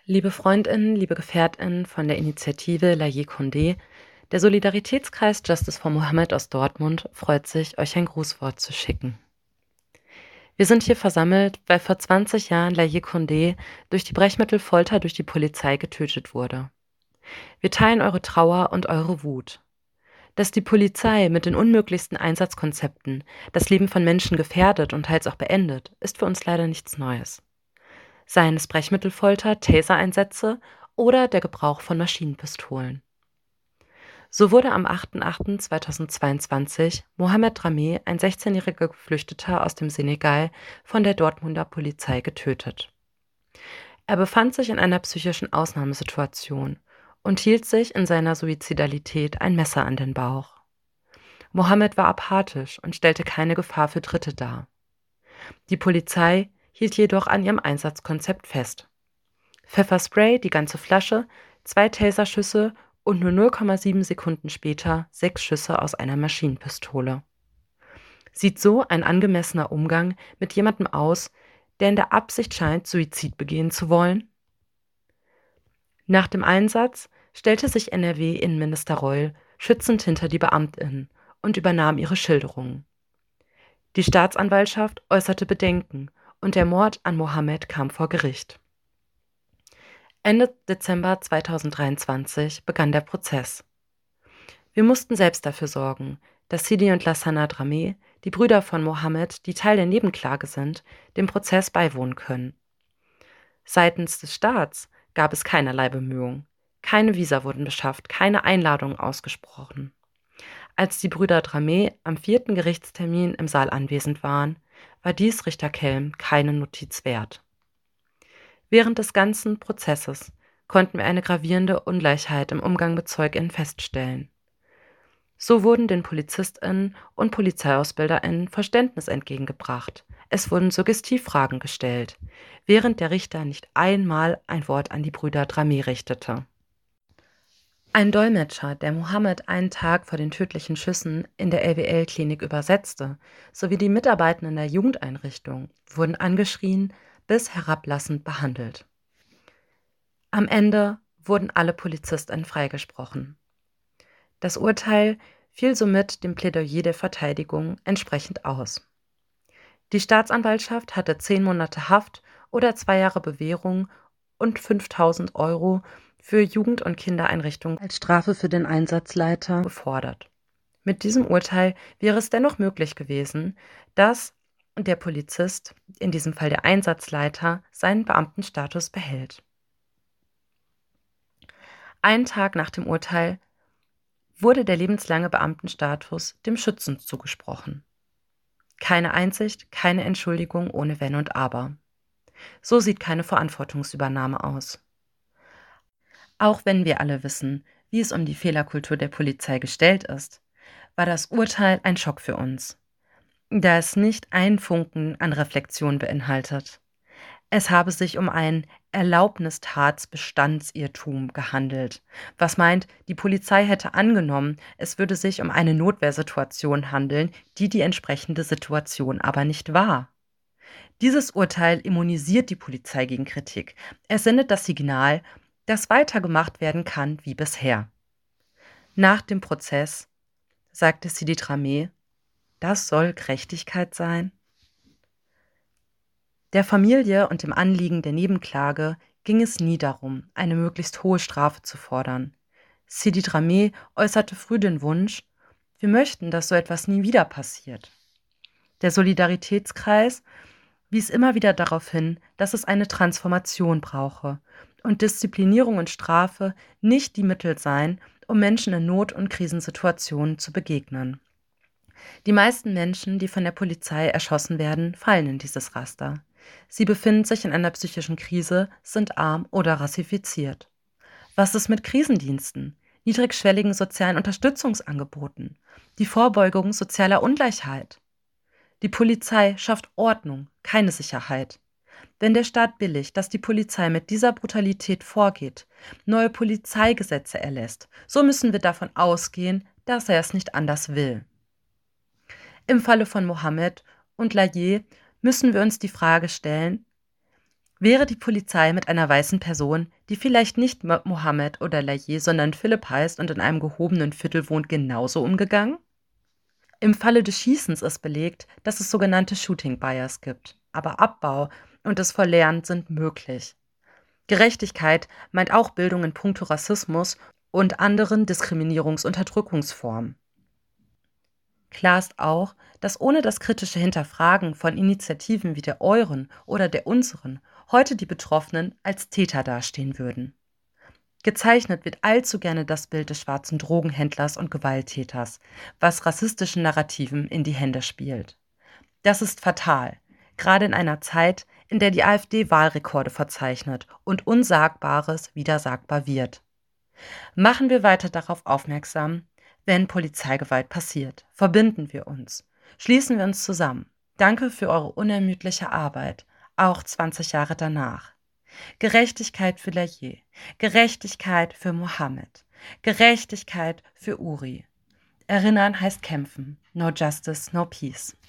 Liebe Freundinnen, liebe Gefährtinnen von der Initiative Layé Condé, der Solidaritätskreis Justice for Mohammed aus Dortmund freut sich, euch ein Grußwort zu schicken. Wir sind hier versammelt, weil vor 20 Jahren Layé Condé durch die Brechmittelfolter durch die Polizei getötet wurde. Wir teilen eure Trauer und eure Wut. Dass die Polizei mit den unmöglichsten Einsatzkonzepten das Leben von Menschen gefährdet und teils auch beendet, ist für uns leider nichts Neues. Seien es Brechmittelfolter, Taser-Einsätze oder der Gebrauch von Maschinenpistolen. So wurde am 8.8.2022 Mohamed Dramé, ein 16-jähriger Geflüchteter aus dem Senegal, von der Dortmunder Polizei getötet. Er befand sich in einer psychischen Ausnahmesituation und hielt sich in seiner Suizidalität ein Messer an den Bauch. Mohamed war apathisch und stellte keine Gefahr für Dritte dar. Die Polizei hielt jedoch an ihrem Einsatzkonzept fest. Pfefferspray, die ganze Flasche, 2 Taserschüsse und nur 0,7 Sekunden später 6 Schüsse aus einer Maschinenpistole. Sieht so ein angemessener Umgang mit jemandem aus, der in der Absicht scheint, Suizid begehen zu wollen? Nach dem Einsatz stellte sich NRW-Innenminister Reul schützend hinter die BeamtInnen und übernahm ihre Schilderungen. Die Staatsanwaltschaft äußerte Bedenken und der Mord an Mohammed kam vor Gericht. Ende Dezember 2023 begann der Prozess. Wir mussten selbst dafür sorgen, dass Sidi und Lassana Dramé, die Brüder von Mohammed, die Teil der Nebenklage sind, dem Prozess beiwohnen können. Seitens des Staats gab es keinerlei Bemühungen. Keine Visa wurden beschafft, keine Einladungen ausgesprochen. Als die Brüder Dramé am 4. Gerichtstermin im Saal anwesend waren, war dies Richter Kelm keine Notiz wert. Während des ganzen Prozesses konnten wir eine gravierende Ungleichheit im Umgang mit ZeugInnen feststellen. So wurden den PolizistInnen und PolizeiausbilderInnen Verständnis entgegengebracht. Es wurden Suggestivfragen gestellt, während der Richter nicht einmal ein Wort an die Brüder Dramé richtete. Ein Dolmetscher, der Mohammed einen Tag vor den tödlichen Schüssen in der LWL-Klinik übersetzte, sowie die Mitarbeitenden der Jugendeinrichtung wurden angeschrien bis herablassend behandelt. Am Ende wurden alle PolizistInnen freigesprochen. Das Urteil fiel somit dem Plädoyer der Verteidigung entsprechend aus. Die Staatsanwaltschaft hatte 10 Monate Haft oder 2 Jahre Bewährung und 5.000 € für Jugend- und Kindereinrichtungen als Strafe für den Einsatzleiter gefordert. Mit diesem Urteil wäre es dennoch möglich gewesen, dass der Polizist, in diesem Fall der Einsatzleiter, seinen Beamtenstatus behält. Einen Tag nach dem Urteil wurde der lebenslange Beamtenstatus dem Schützen zugesprochen. Keine Einsicht, keine Entschuldigung ohne Wenn und Aber. So sieht keine Verantwortungsübernahme aus. Auch wenn wir alle wissen, wie es um die Fehlerkultur der Polizei gestellt ist, war das Urteil ein Schock für uns, da es nicht einen Funken an Reflexion beinhaltet. Es habe sich um ein Erlaubnistatsbestandsirrtum gehandelt, was meint, die Polizei hätte angenommen, es würde sich um eine Notwehrsituation handeln, die entsprechende Situation aber nicht war. Dieses Urteil immunisiert die Polizei gegen Kritik. Es sendet das Signal, dass weitergemacht werden kann wie bisher. Nach dem Prozess sagte Sidi Dramé, das soll Gerechtigkeit sein? Der Familie und dem Anliegen der Nebenklage ging es nie darum, eine möglichst hohe Strafe zu fordern. Sidi Dramé äußerte früh den Wunsch, wir möchten, dass so etwas nie wieder passiert. Der Solidaritätskreis wies immer wieder darauf hin, dass es eine Transformation brauche und Disziplinierung und Strafe nicht die Mittel seien, um Menschen in Not- und Krisensituationen zu begegnen. Die meisten Menschen, die von der Polizei erschossen werden, fallen in dieses Raster. Sie befinden sich in einer psychischen Krise, sind arm oder rassifiziert. Was ist mit Krisendiensten, niedrigschwelligen sozialen Unterstützungsangeboten, die Vorbeugung sozialer Ungleichheit? Die Polizei schafft Ordnung, keine Sicherheit. Wenn der Staat billigt, dass die Polizei mit dieser Brutalität vorgeht, neue Polizeigesetze erlässt, so müssen wir davon ausgehen, dass er es nicht anders will. Im Falle von Mohammed und Layé müssen wir uns die Frage stellen, Wäre die Polizei mit einer weißen Person, die vielleicht nicht Mohammed oder Layeh, sondern Philipp heißt und in einem gehobenen Viertel wohnt, genauso umgegangen? Im Falle des Schießens ist belegt, dass es sogenannte Shooting Bias gibt. Aber Abbau und das Verlernen sind möglich. Gerechtigkeit meint auch Bildung in puncto Rassismus und anderen Diskriminierungs- und Unterdrückungsformen. Klar ist auch, dass ohne das kritische Hinterfragen von Initiativen wie der euren oder der unseren heute die Betroffenen als Täter dastehen würden. Gezeichnet wird allzu gerne das Bild des schwarzen Drogenhändlers und Gewalttäters, was rassistischen Narrativen in die Hände spielt. Das ist fatal, gerade in einer Zeit, in der die AfD Wahlrekorde verzeichnet und Unsagbares wieder sagbar wird. Machen wir weiter darauf aufmerksam, wenn Polizeigewalt passiert. Verbinden wir uns. Schließen wir uns zusammen. Danke für eure unermüdliche Arbeit, auch 20 Jahre danach. Gerechtigkeit für Layeh, Gerechtigkeit für Mohammed, Gerechtigkeit für Uri. Erinnern heißt kämpfen. No justice, no peace.